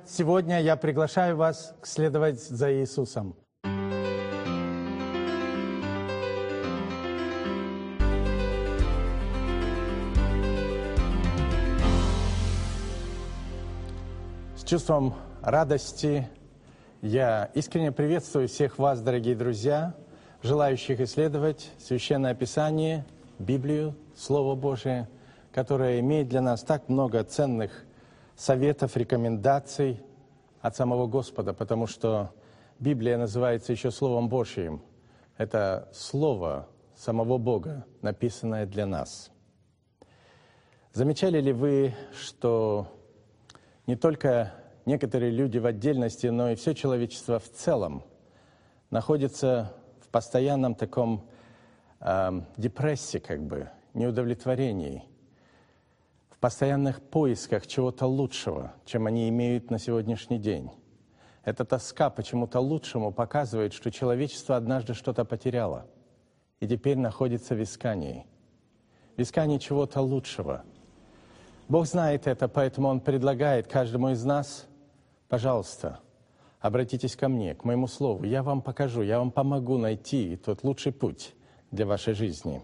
сегодня я приглашаю вас следовать за Иисусом. С чувством радости я искренне приветствую всех вас, дорогие друзья, желающих исследовать Священное Писание, Библию, Слово Божие, которое имеет для нас так много ценных советов, рекомендаций от самого Господа, потому что Библия называется еще Словом Божьим. Это Слово самого Бога, написанное для нас. Замечали ли вы, что не только некоторые люди в отдельности, но и все человечество в целом находится в постоянном таком депрессии, неудовлетворении, в постоянных поисках чего-то лучшего, чем они имеют на сегодняшний день. Эта тоска почему-то лучшему показывает, что человечество однажды что-то потеряло и теперь находится в искании чего-то лучшего. Бог знает это, поэтому Он предлагает каждому из нас: пожалуйста, обратитесь ко мне, к моему Слову, я вам покажу, я вам помогу найти тот лучший путь для вашей жизни.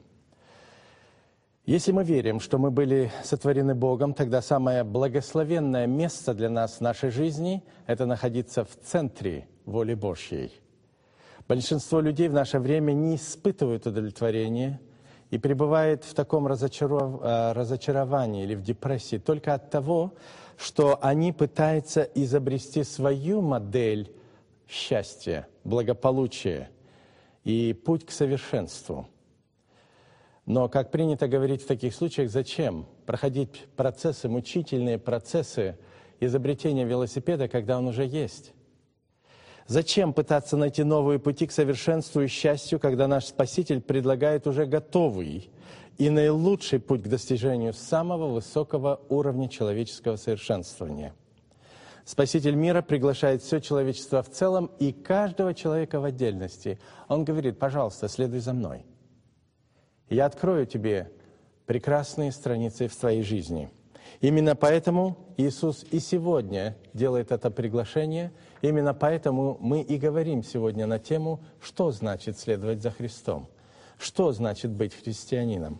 Если мы верим, что мы были сотворены Богом, тогда самое благословенное место для нас в нашей жизни – это находиться в центре воли Божьей. Большинство людей в наше время не испытывают удовлетворения и пребывают в таком разочаровании или в депрессии только от того, что они пытаются изобрести свою модель счастья, благополучия и путь к совершенству. Но, как принято говорить в таких случаях, зачем проходить процессы, мучительные процессы изобретения велосипеда, когда он уже есть? Зачем пытаться найти новые пути к совершенству и счастью, когда наш Спаситель предлагает уже готовый и наилучший путь к достижению самого высокого уровня человеческого совершенствования? Спаситель мира приглашает все человечество в целом и каждого человека в отдельности. Он говорит: пожалуйста, следуй за мной. Я открою тебе прекрасные страницы в твоей жизни. Именно поэтому Иисус и сегодня делает это приглашение. Именно поэтому мы и говорим сегодня на тему, что значит следовать за Христом, что значит быть христианином.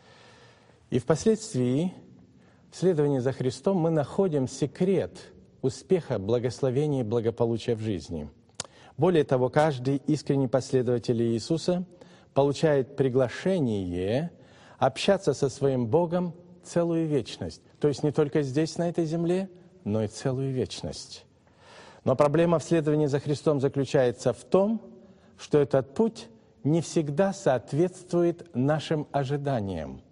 И впоследствии в следовании за Христом мы находим секрет успеха, благословения и благополучия в жизни. Более того, каждый искренний последователь Иисуса получает приглашение общаться со своим Богом целую вечность. То есть не только здесь, на этой земле, но и целую вечность. Но проблема в следовании за Христом заключается в том, что этот путь не всегда соответствует нашим ожиданиям.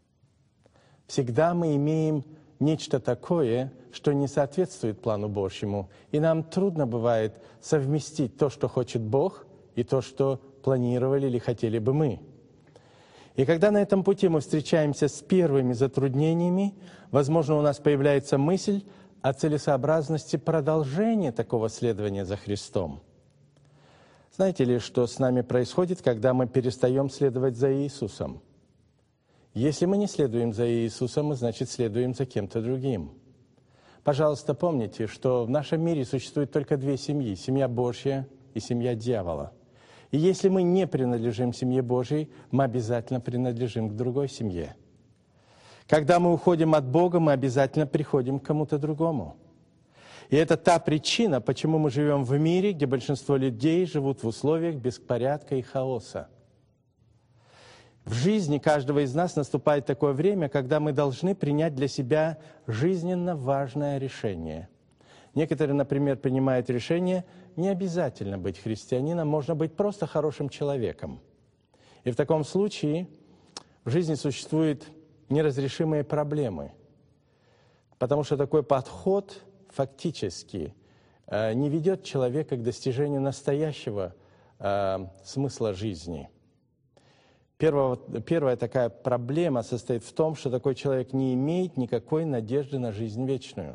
Всегда мы имеем нечто такое, что не соответствует плану Божьему, и нам трудно бывает совместить то, что хочет Бог, и то, что планировали или хотели бы мы. И когда на этом пути мы встречаемся с первыми затруднениями, возможно, у нас появляется мысль о целесообразности продолжения такого следования за Христом. Знаете ли, что с нами происходит, когда мы перестаем следовать за Иисусом? Если мы не следуем за Иисусом, мы, значит, следуем за кем-то другим. Пожалуйста, помните, что в нашем мире существует только две семьи – семья Божья и семья дьявола. И если мы не принадлежим семье Божьей, мы обязательно принадлежим к другой семье. Когда мы уходим от Бога, мы обязательно приходим к кому-то другому. И это та причина, почему мы живем в мире, где большинство людей живут в условиях беспорядка и хаоса. В жизни каждого из нас наступает такое время, когда мы должны принять для себя жизненно важное решение. Некоторые, например, принимают решение: не обязательно быть христианином, можно быть просто хорошим человеком. И в таком случае в жизни существуют неразрешимые проблемы, потому что такой подход фактически не ведет человека к достижению настоящего смысла жизни. Первая такая проблема состоит в том, что такой человек не имеет никакой надежды на жизнь вечную.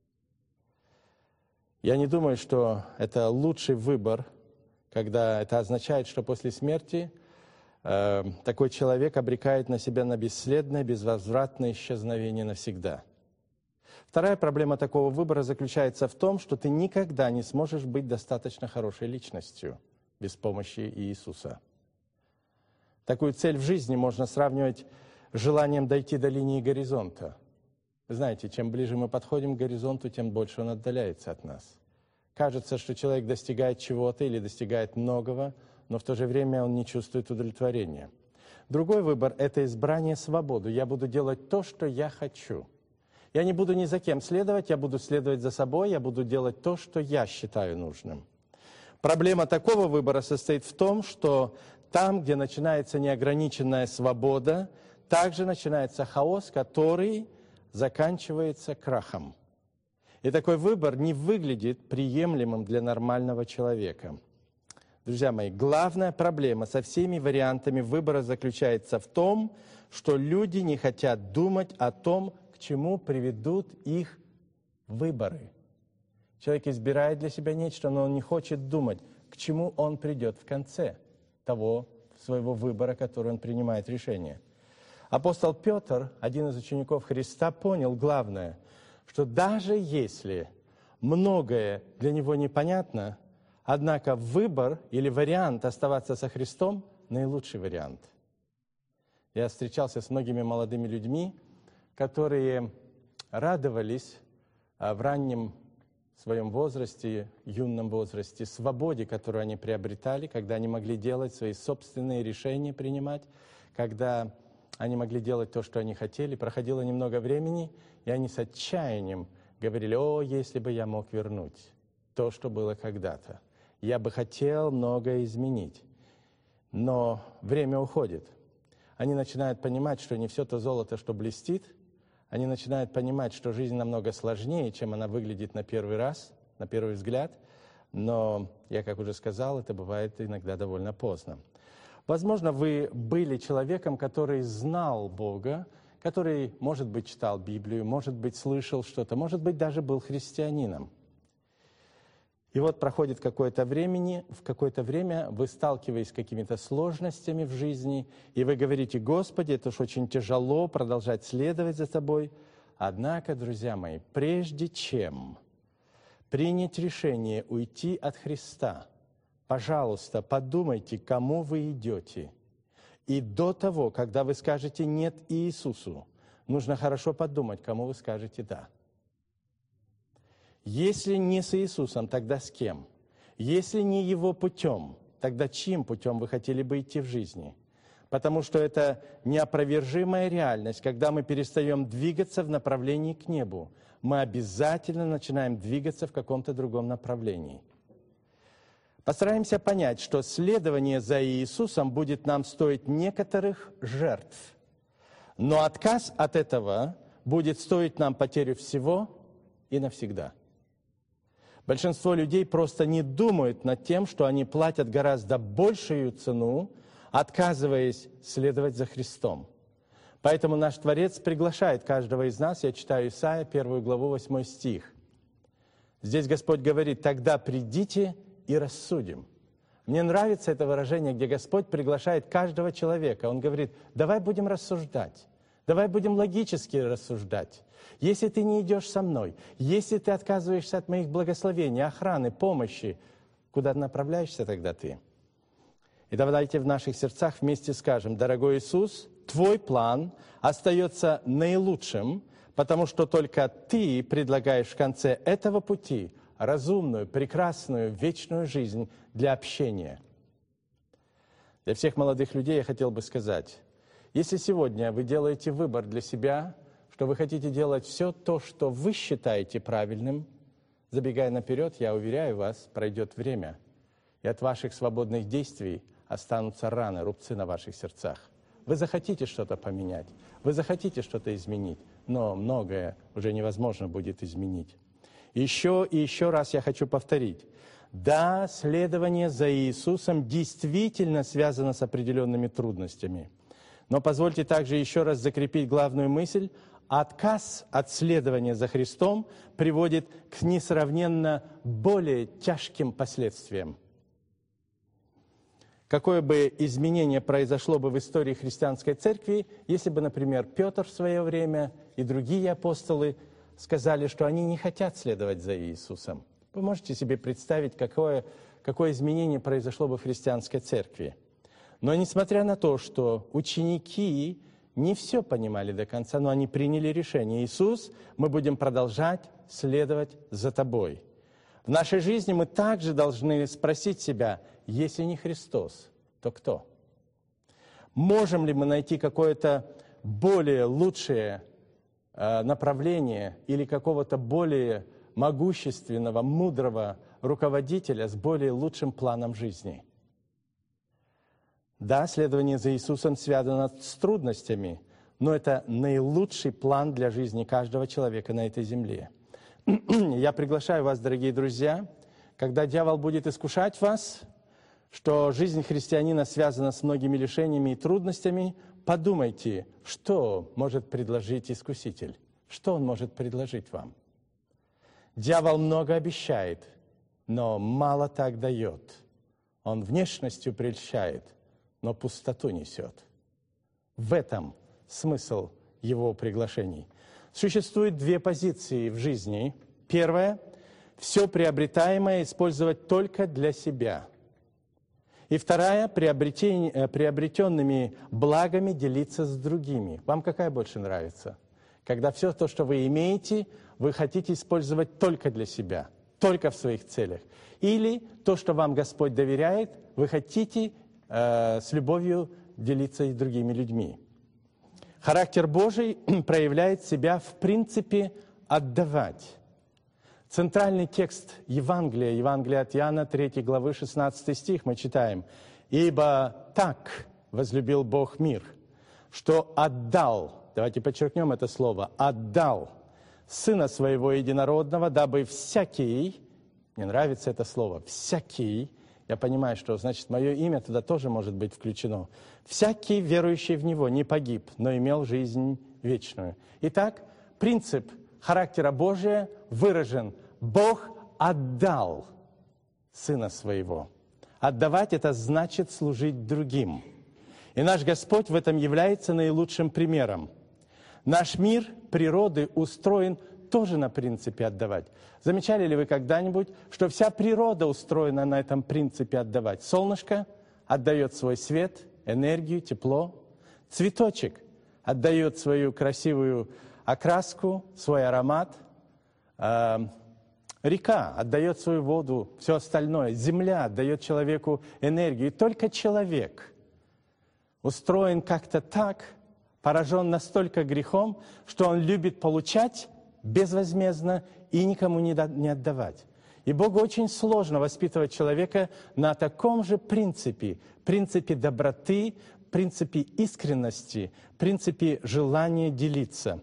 Я не думаю, что это лучший выбор, когда это означает, что после смерти такой человек обрекает на себя на бесследное, безвозвратное исчезновение навсегда. Вторая проблема такого выбора заключается в том, что ты никогда не сможешь быть достаточно хорошей личностью без помощи Иисуса. Такую цель в жизни можно сравнивать с желанием дойти до линии горизонта. Вы знаете, чем ближе мы подходим к горизонту, тем больше он отдаляется от нас. Кажется, что человек достигает чего-то или достигает многого, но в то же время он не чувствует удовлетворения. Другой выбор – это избрание свободы. Я буду делать то, что я хочу. Я не буду ни за кем следовать, я буду следовать за собой, я буду делать то, что я считаю нужным. Проблема такого выбора состоит в том, что там, где начинается неограниченная свобода, также начинается хаос, который заканчивается крахом. И такой выбор не выглядит приемлемым для нормального человека. Друзья мои, главная проблема со всеми вариантами выбора заключается в том, что люди не хотят думать о том, к чему приведут их выборы. Человек избирает для себя нечто, но он не хочет думать, к чему он придет в конце того своего выбора, который он принимает решение. Апостол Петр, один из учеников Христа, понял главное, что даже если многое для него непонятно, однако выбор или вариант оставаться со Христом – наилучший вариант. Я встречался с многими молодыми людьми, которые радовались в раннем своем возрасте, юном возрасте, свободе, которую они приобретали, когда они могли делать свои собственные решения, принимать, когда они могли делать то, что они хотели. Проходило немного времени, и они с отчаянием говорили: «О, если бы я мог вернуть то, что было когда-то. Я бы хотел многое изменить». Но время уходит. Они начинают понимать, что не все то золото, что блестит. Они начинают понимать, что жизнь намного сложнее, чем она выглядит на первый раз, на первый взгляд. Но, я как уже сказал, это бывает иногда довольно поздно. Возможно, вы были человеком, который знал Бога, который, может быть, читал Библию, может быть, слышал что-то, может быть, даже был христианином. И вот проходит какое-то время, в какое-то время вы сталкиваетесь с какими-то сложностями в жизни, и вы говорите: «Господи, это уж очень тяжело продолжать следовать за Тобой». Однако, друзья мои, прежде чем принять решение уйти от Христа, пожалуйста, подумайте, к кому вы идете. И до того, когда вы скажете «нет» Иисусу, нужно хорошо подумать, кому вы скажете «да». Если не с Иисусом, тогда с кем? Если не Его путем, тогда чьим путем вы хотели бы идти в жизни? Потому что это неопровержимая реальность. Когда мы перестаем двигаться в направлении к небу, мы обязательно начинаем двигаться в каком-то другом направлении. Постараемся понять, что следование за Иисусом будет нам стоить некоторых жертв. Но отказ от этого будет стоить нам потерю всего и навсегда. Большинство людей просто не думают над тем, что они платят гораздо большую цену, отказываясь следовать за Христом. Поэтому наш Творец приглашает каждого из нас, я читаю Исайя, 1 главу, 8 стих. Здесь Господь говорит: «Тогда придите и рассудим». Мне нравится это выражение, где Господь приглашает каждого человека. Он говорит: давай будем рассуждать, давай будем логически рассуждать. Если ты не идешь со мной, если ты отказываешься от моих благословений, охраны, помощи, куда направляешься тогда ты? И давайте в наших сердцах вместе скажем: дорогой Иисус, Твой план остается наилучшим, потому что только Ты предлагаешь в конце этого пути разумную, прекрасную, вечную жизнь для общения. Для всех молодых людей я хотел бы сказать: если сегодня вы делаете выбор для себя, что вы хотите делать все то, что вы считаете правильным, забегая наперед, я уверяю вас, пройдет время, и от ваших свободных действий останутся раны, рубцы на ваших сердцах. Вы захотите что-то поменять, вы захотите что-то изменить, но многое уже невозможно будет изменить. Еще и еще раз я хочу повторить. Да, следование за Иисусом действительно связано с определенными трудностями. Но позвольте также еще раз закрепить главную мысль. Отказ от следования за Христом приводит к несравненно более тяжким последствиям. Какое бы изменение произошло бы в истории христианской церкви, если бы, например, Петр в свое время и другие апостолы сказали, что они не хотят следовать за Иисусом. Вы можете себе представить, какое изменение произошло бы в христианской церкви. Но несмотря на то, что ученики не все понимали до конца, но они приняли решение: Иисус, мы будем продолжать следовать за Тобой. В нашей жизни мы также должны спросить себя: если не Христос, то кто? Можем ли мы найти какое-то более лучшее направление или какого-то более могущественного, мудрого руководителя с более лучшим планом жизни? Да, следование за Иисусом связано с трудностями, но это наилучший план для жизни каждого человека на этой земле. Я приглашаю вас, дорогие друзья, когда дьявол будет искушать вас, что жизнь христианина связана с многими лишениями и трудностями, подумайте, что может предложить искуситель, что он может предложить вам. Дьявол много обещает, но мало так дает. Он внешностью прельщает, но пустоту несет. В этом смысл его приглашений. Существует две позиции в жизни. Первая – все приобретаемое использовать только для себя. И вторая – приобретенными благами делиться с другими. Вам какая больше нравится? Когда все то, что вы имеете, вы хотите использовать только для себя, только в своих целях. Или то, что вам Господь доверяет, вы хотите с любовью делиться и с другими людьми. Характер Божий проявляет себя в принципе отдавать. Центральный текст Евангелия от Иоанна, 3 главы, 16 стих, мы читаем: «Ибо так возлюбил Бог мир, что отдал», давайте подчеркнем это слово, «отдал Сына Своего Единородного, дабы всякий», мне нравится это слово, «всякий», я понимаю, что значит мое имя туда тоже может быть включено, «всякий, верующий в Него, не погиб, но имел жизнь вечную». Итак, принцип характера Божия выражен: Бог отдал Сына Своего. Отдавать – это значит служить другим. И наш Господь в этом является наилучшим примером. Наш мир природы устроен тоже на принципе отдавать. Замечали ли вы когда-нибудь, что вся природа устроена на этом принципе отдавать? Солнышко отдает свой свет, энергию, тепло. Цветочек отдает свою красивую окраску, свой аромат. Река отдает свою воду, все остальное. Земля отдает человеку энергию. И только человек устроен как-то так, поражен настолько грехом, что он любит получать безвозмездно и никому не отдавать. И Богу очень сложно воспитывать человека на таком же принципе доброты, принципе искренности, принципе желания делиться.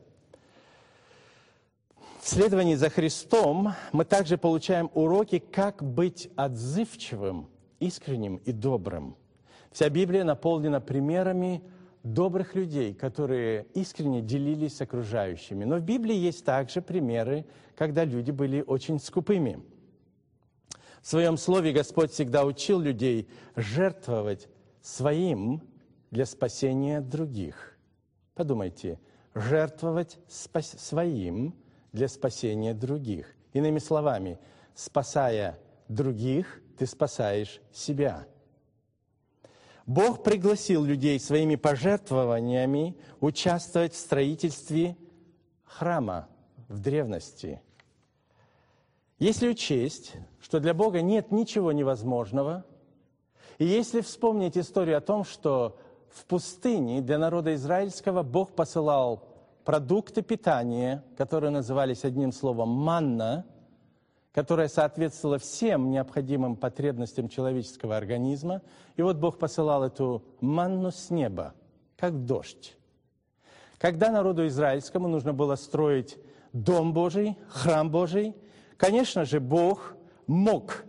В следовании за Христом мы также получаем уроки, как быть отзывчивым, искренним и добрым. Вся Библия наполнена примерами добрых людей, которые искренне делились с окружающими. Но в Библии есть также примеры, когда люди были очень скупыми. В Своем Слове Господь всегда учил людей жертвовать своим для спасения других. Подумайте, жертвовать своим для спасения других. Иными словами, спасая других, ты спасаешь себя. Бог пригласил людей своими пожертвованиями участвовать в строительстве храма в древности. Если учесть, что для Бога нет ничего невозможного, и если вспомнить историю о том, что в пустыне для народа израильского Бог посылал продукты питания, которые назывались одним словом «манна», которая соответствовала всем необходимым потребностям человеческого организма. И вот Бог посылал эту манну с неба, как дождь. Когда народу израильскому нужно было строить Дом Божий, храм Божий, конечно же, Бог мог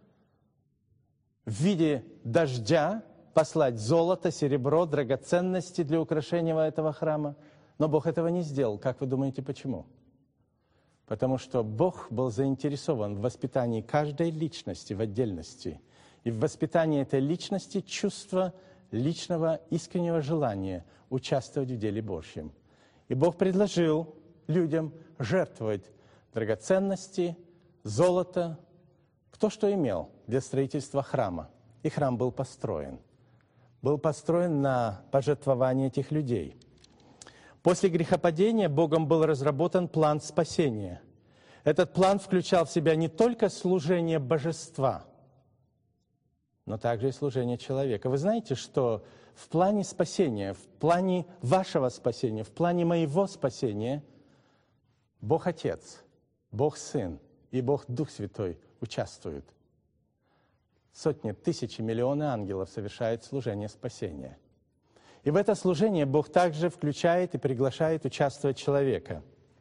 в виде дождя послать золото, серебро, драгоценности для украшения этого храма. Но Бог этого не сделал. Как вы думаете, почему? Потому что Бог был заинтересован в воспитании каждой личности в отдельности. И в воспитании этой личности чувство личного искреннего желания участвовать в деле Божьем. И Бог предложил людям жертвовать драгоценности, золото, кто что имел для строительства храма. И храм был построен. Был построен на пожертвование этих людей. После грехопадения Богом был разработан план спасения. Этот план включал в себя не только служение божества, но также и служение человека. Вы знаете, что в плане спасения, в плане вашего спасения, в плане моего спасения Бог Отец, Бог Сын и Бог Дух Святой участвуют. Сотни, тысячи, миллионы ангелов совершают служение спасения. И в это служение Бог также включает и приглашает участвовать человека.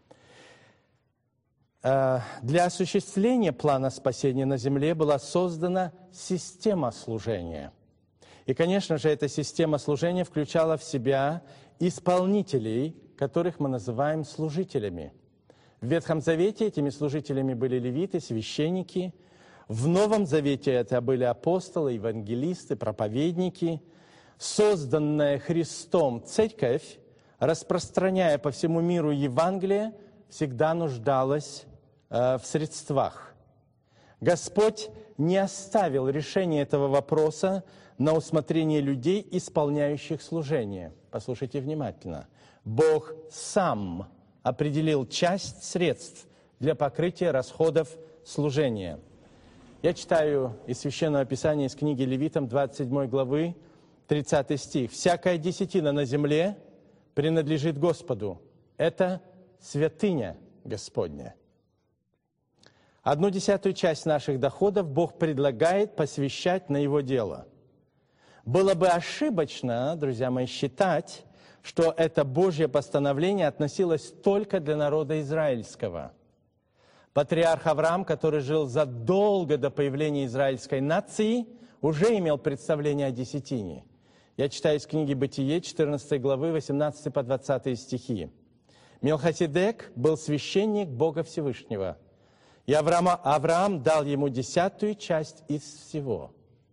Для осуществления плана спасения на земле была создана система служения. И, конечно же, эта система служения включала в себя исполнителей, которых мы называем служителями. В Ветхом Завете этими служителями были левиты, священники. В Новом Завете это были апостолы, евангелисты, проповедники. Созданная Христом церковь, распространяя по всему миру Евангелие, всегда нуждалась в средствах. Господь не оставил решение этого вопроса на усмотрение людей, исполняющих служение. Послушайте внимательно. Бог сам определил часть средств для покрытия расходов служения. Я читаю из Священного Писания, из книги Левитам, 27 главы, 30 стих. «Всякая десятина на земле принадлежит Господу. Это святыня Господня». 1/10 часть наших доходов Бог предлагает посвящать на Его дело. Было бы ошибочно, друзья мои, считать, что это Божье постановление относилось только для народа израильского. Патриарх Авраам, который жил задолго до появления израильской нации, уже имел представление о десятине. Я читаю из книги «Бытие», 14 главы, 18 по 20 стихи. Мелхиседек был священник Бога Всевышнего, и Авраам дал ему 10 часть из всего.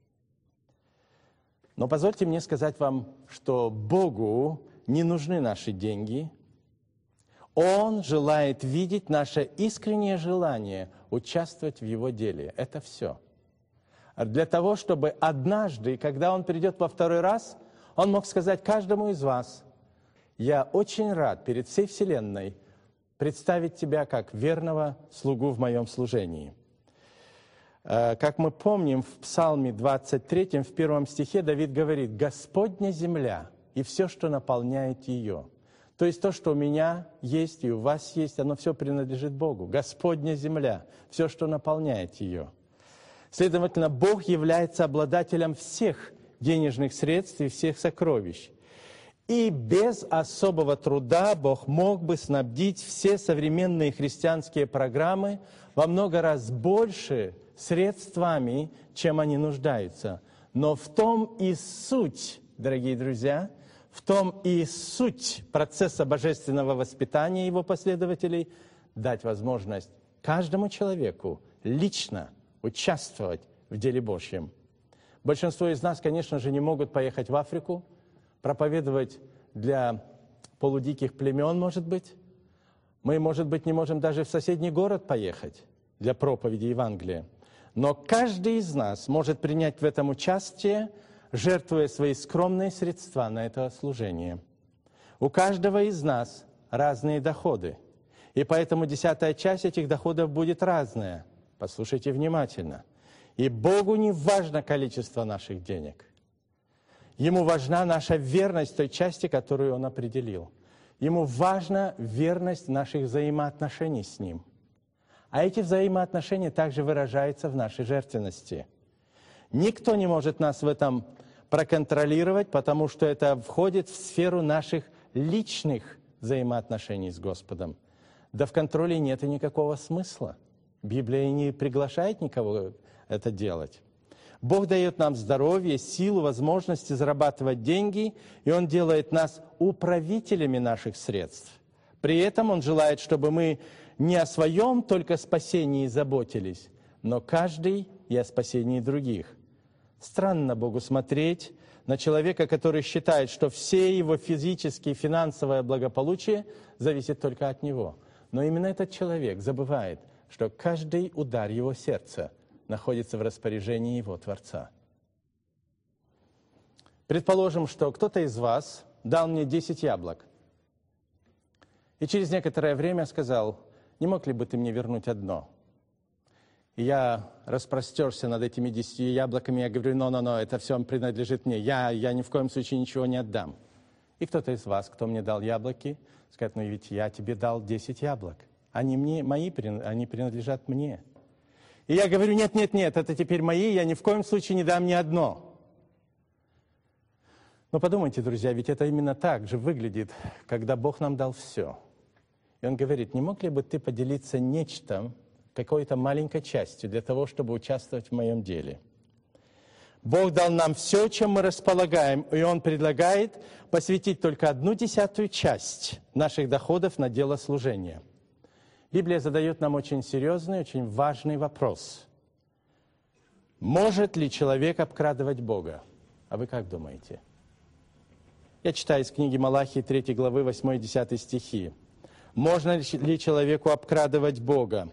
Но позвольте мне сказать вам, что Богу не нужны наши деньги. Он желает видеть наше искреннее желание участвовать в Его деле. Это все. Для того, чтобы однажды, когда Он придет во второй раз, Он мог сказать каждому из вас: «Я очень рад перед всей вселенной представить тебя как верного слугу в моем служении». Как мы помним, в Псалме 23, в 1 стихе Давид говорит: «Господня земля и все, что наполняет ее». То есть то, что у меня есть и у вас есть, оно все принадлежит Богу. Господня земля, все, что наполняет ее. Следовательно, Бог является обладателем всех денежных средств и всех сокровищ. И без особого труда Бог мог бы снабдить все современные христианские программы во много раз больше средствами, чем они нуждаются. Но в том и суть, дорогие друзья, в том и суть процесса божественного воспитания его последователей – дать возможность каждому человеку лично участвовать в деле Божьем. Большинство из нас, конечно же, не могут поехать в Африку, проповедовать для полудиких племен, может быть. Мы, может быть, не можем даже в соседний город поехать для проповеди Евангелия. Но каждый из нас может принять в этом участие, жертвуя свои скромные средства на это служение. У каждого из нас разные доходы, и поэтому 10 часть этих доходов будет разная. Послушайте внимательно. И Богу не важно количество наших денег. Ему важна наша верность той части, которую Он определил. Ему важна верность наших взаимоотношений с Ним. А эти взаимоотношения также выражаются в нашей жертвенности. Никто не может нас в этом проконтролировать, потому что это входит в сферу наших личных взаимоотношений с Господом. Да в контроле нет и никакого смысла. Библия не приглашает никого это делать. Бог дает нам здоровье, силу, возможности зарабатывать деньги, и Он делает нас управителями наших средств. При этом Он желает, чтобы мы не о своем только спасении заботились, но каждый и о спасении других. Странно Богу смотреть на человека, который считает, что все его физические и финансовое благополучие зависит только от него. Но именно этот человек забывает, что каждый удар его сердца находится в распоряжении его Творца. Предположим, что кто-то из вас дал мне 10 яблок. И через некоторое время сказал: не мог ли бы ты мне вернуть одно? И я распростерся над этими 10 яблоками, я говорю: но, это все принадлежит мне, я ни в коем случае ничего не отдам. И кто-то из вас, кто мне дал яблоки, скажет: ну ведь я тебе дал 10 яблок, они они принадлежат мне. И я говорю: нет, это теперь мои, я ни в коем случае не дам ни одно. Но подумайте, друзья, ведь это именно так же выглядит, когда Бог нам дал все. И Он говорит: не мог ли бы ты поделиться нечто, какой-то маленькой частью для того, чтобы участвовать в моем деле? Бог дал нам все, чем мы располагаем, и Он предлагает посвятить только 1/10 часть наших доходов на дело служения. Библия задает нам очень серьезный, очень важный вопрос. Может ли человек обкрадывать Бога? А вы как думаете? Я читаю из книги Малахии 3 главы 8 и 10 стихи. «Можно ли человеку обкрадывать Бога?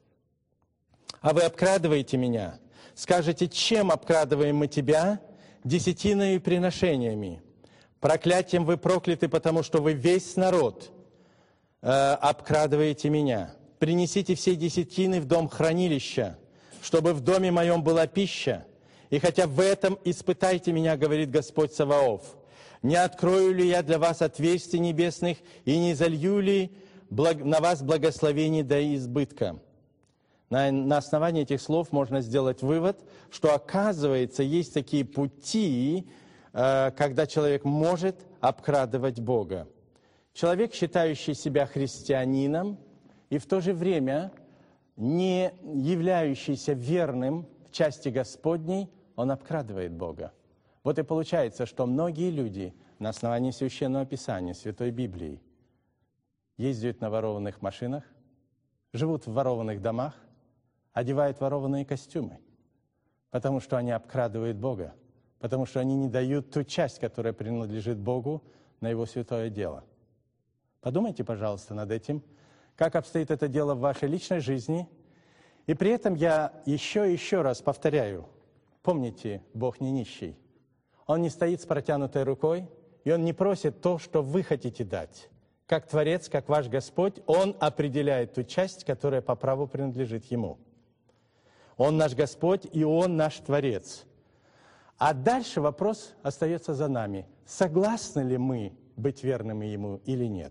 А вы обкрадываете меня? Скажете, чем обкрадываем мы тебя? Десятиною и приношениями. Проклятием вы прокляты, потому что вы весь народ обкрадываете меня. Принесите все десятины в дом хранилища, чтобы в доме моем была пища. И хотя в этом испытайте меня, говорит Господь Саваоф. Не открою ли я для вас отверстий небесных и не залью ли на вас благословений до избытка?» На основании этих слов можно сделать вывод, что, оказывается, есть такие пути, когда человек может обкрадывать Бога. Человек, считающий себя христианином и в то же время не являющийся верным в части Господней, он обкрадывает Бога. Вот и получается, что многие люди на основании Священного Писания, Святой Библии, ездят на ворованных машинах, живут в ворованных домах, одевают ворованные костюмы, потому что они обкрадывают Бога, потому что они не дают ту часть, которая принадлежит Богу, на Его святое дело. Подумайте, пожалуйста, над этим, как обстоит это дело в вашей личной жизни. И при этом я еще раз повторяю, помните, Бог не нищий. Он не стоит с протянутой рукой, и Он не просит то, что вы хотите дать. Как Творец, как ваш Господь, Он определяет ту часть, которая по праву принадлежит Ему. Он наш Господь, и Он наш Творец. А дальше вопрос остается за нами. Согласны ли мы быть верными Ему или нет?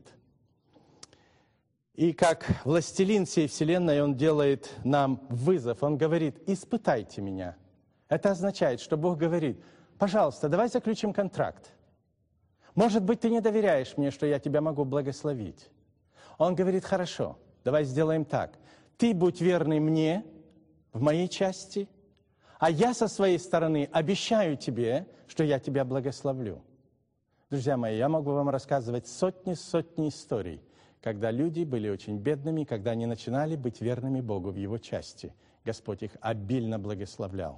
И как властелин всей вселенной, Он делает нам вызов. Он говорит: испытайте меня. Это означает, что Бог говорит: пожалуйста, давай заключим контракт. Может быть, ты не доверяешь мне, что я тебя могу благословить. Он говорит: хорошо, давай сделаем так. Ты будь верный мне в моей части, а я со своей стороны обещаю тебе, что я тебя благословлю. Друзья мои, я могу вам рассказывать сотни историй, когда люди были очень бедными, когда они начинали быть верными Богу в Его части. Господь их обильно благословлял.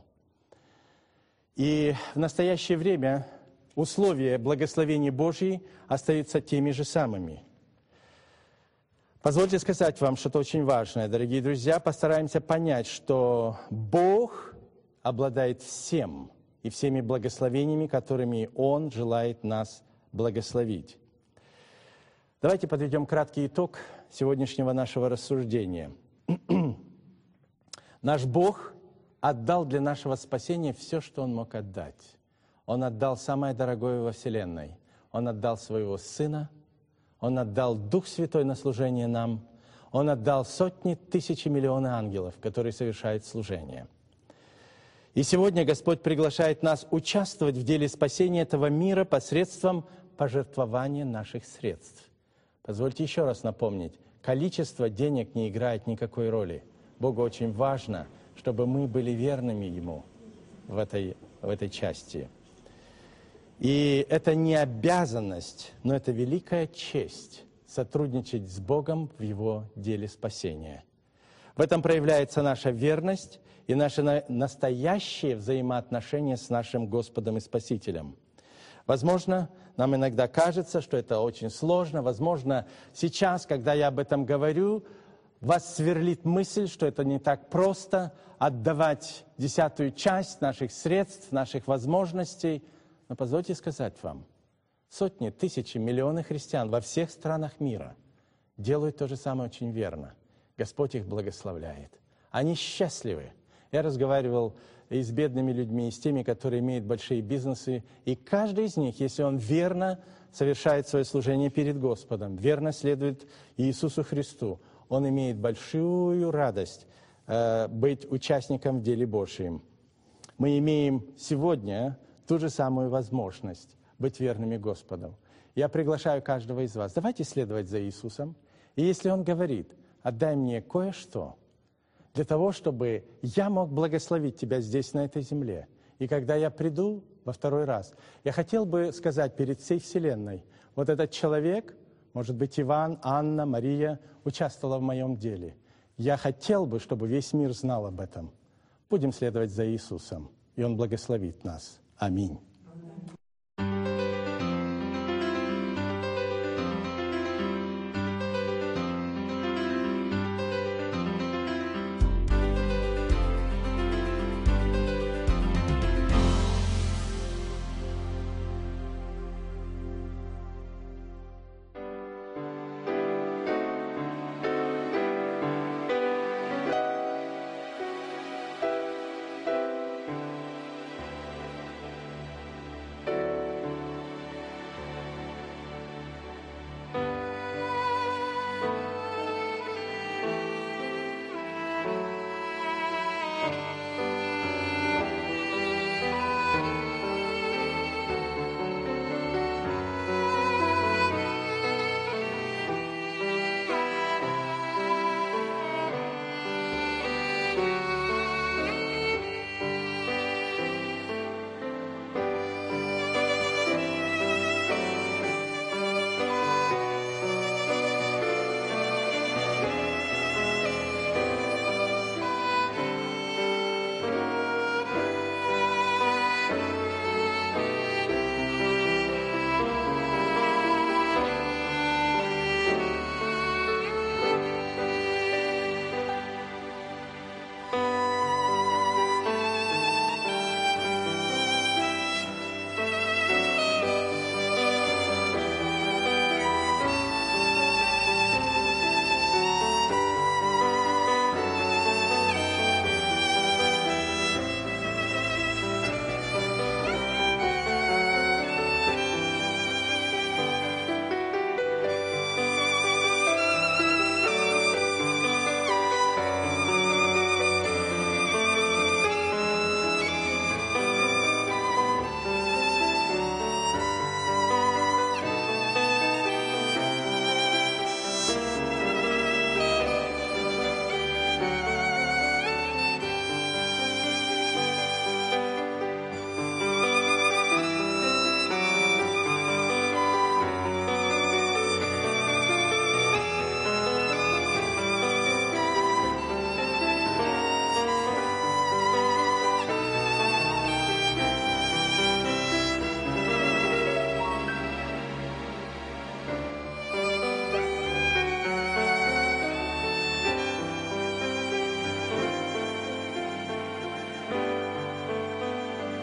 И в настоящее время условия благословения Божьей остаются теми же самыми. Позвольте сказать вам что-то очень важное, дорогие друзья. Постараемся понять, что Бог обладает всем и всеми благословениями, которыми Он желает нас благословить. Давайте подведем краткий итог сегодняшнего нашего рассуждения. Наш Бог отдал для нашего спасения все, что Он мог отдать. Он отдал самое дорогое во вселенной. Он отдал Своего Сына, Он отдал Дух Святой на служение нам, Он отдал сотни, тысячи, миллионы ангелов, которые совершают служение. И сегодня Господь приглашает нас участвовать в деле спасения этого мира посредством пожертвования наших средств. Позвольте еще раз напомнить, количество денег не играет никакой роли. Богу очень важно, чтобы мы были верными Ему в этой части. И это не обязанность, но это великая честь сотрудничать с Богом в Его деле спасения. В этом проявляется наша верность и наши настоящие взаимоотношения с нашим Господом и Спасителем. Возможно, нам иногда кажется, что это очень сложно. Возможно, сейчас, когда я об этом говорю, вас сверлит мысль, что это не так просто отдавать 10-ю часть наших средств, наших возможностей. Но позвольте сказать вам, сотни, тысячи, миллионы христиан во всех странах мира делают то же самое очень верно. Господь их благословляет. Они счастливы. Я разговаривал и с бедными людьми, и с теми, которые имеют большие бизнесы. И каждый из них, если он верно совершает свое служение перед Господом, верно следует Иисусу Христу, он имеет большую радость быть участником в деле Божьем. Мы имеем сегодня ту же самую возможность быть верными Господу. Я приглашаю каждого из вас, давайте следовать за Иисусом. И если Он говорит, отдай мне кое-что, для того, чтобы я мог благословить тебя здесь, на этой земле. И когда я приду во второй раз, я хотел бы сказать перед всей вселенной, вот этот человек, может быть, Иван, Анна, Мария, участвовала в моем деле. Я хотел бы, чтобы весь мир знал об этом. Будем следовать за Иисусом, и Он благословит нас. Аминь.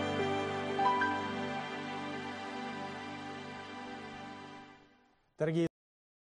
Дорогие